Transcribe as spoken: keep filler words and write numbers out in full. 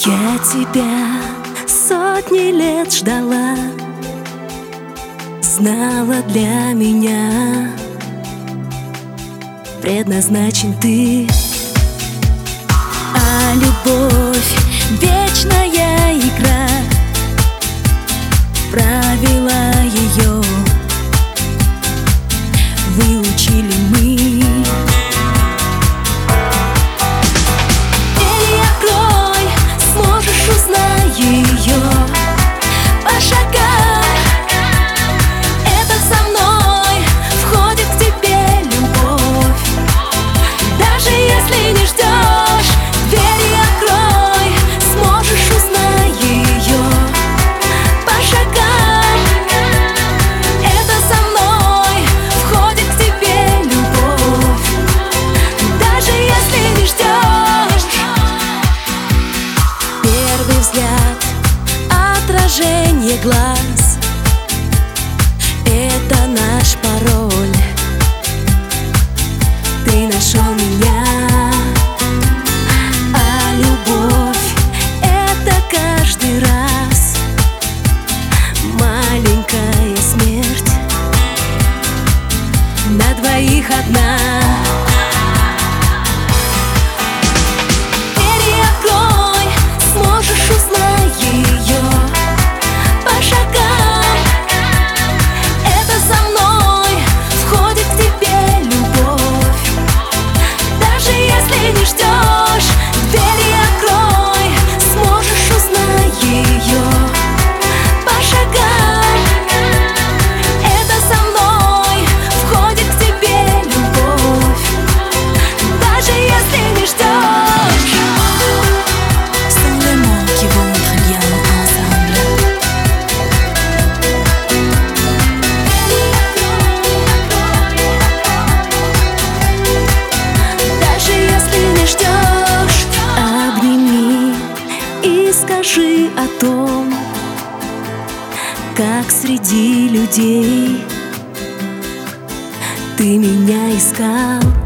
Я тебя сотни лет ждала, знала, для меня предназначен ты. А любовь — вечная игра, правила ее выучили мы. Дверь открой, сможешь узнать ее по шагам. Это со мной входит к тебе любовь. Даже если не ждешь, дверь открой, сможешь узнать ее по шагам. Это со мной входит к тебе любовь. Даже если не ждешь. Первый взгляд, отражение глаз — это наш пароль. Ты нашел меня. А любовь — это каждый раз маленькая смерть на двоих одна. Дверь открой, сможешь узнать ее по шагам. Это со мной входит к тебе любовь. Даже если не ждешь, дверь открой, сможешь узнать ее по шагам. Это со мной входит к тебе любовь. Даже если не ждешь. Sont les mots qui vont très bien ensemble. Даже если не ждешь, обними и скажи о том, как среди людей ты меня искал.